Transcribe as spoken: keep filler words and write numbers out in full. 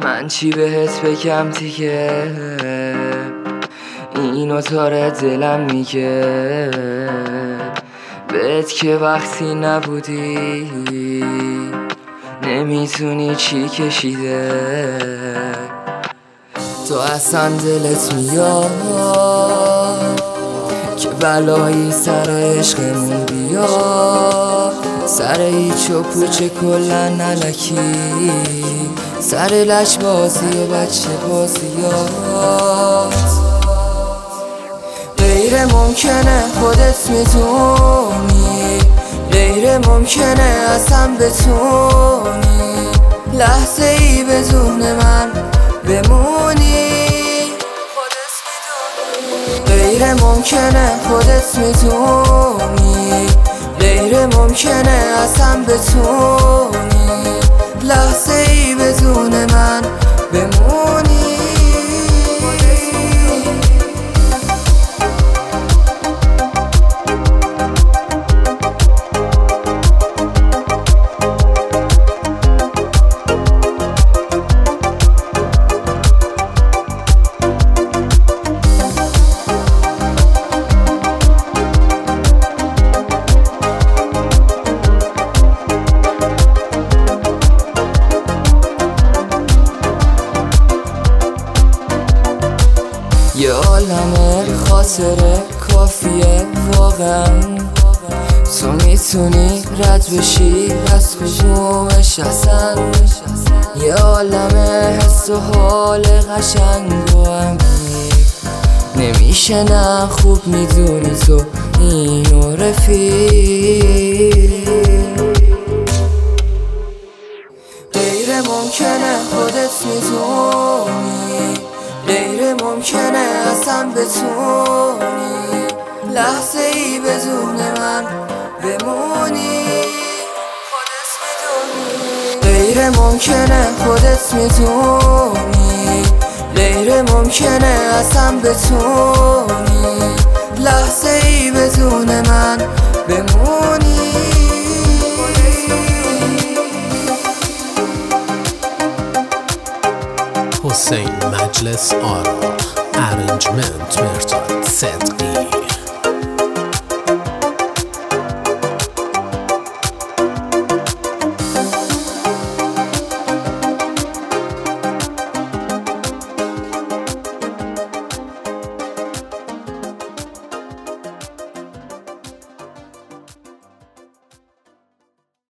من چی بهت بگم دیگه، اینو تاره دلم میگه بهت که وقتی نبودی نمیتونی چی کشیده. تو اصلا دلت میاد که بلایی سر عشقمون بیاد، سر هیچ و پوچه کلن علکی، سر لج بازی و بچه بازیات. غیر ممکنه خودت میدونی، غیر ممکنه اصلا بتونی لحظه ای بدون من بمونی. غیر ممکنه خودت میدونی، غیر ممکنه اصلا بتونی لحظه ای بدون من بمونی. یه عالمه خاطره کافیه واقعا، تو میتونی رد بشی از کدومش اصلا. یه عالمه حس و حال قشنگ و عمیق، نمیشه نه خوب میدونی تو اینو رفیق. غیر ممکنه خودت میدونی، غیر ممکنه اصلا بتونی لحظه ای بدون من بمونی. غیر ممکنه خودت میدونی، غیر ممکنه اصلا بتونی لحظه ای بدون من بمونی. حسین مجلس آرا، ارنجمنت مرتاد، ست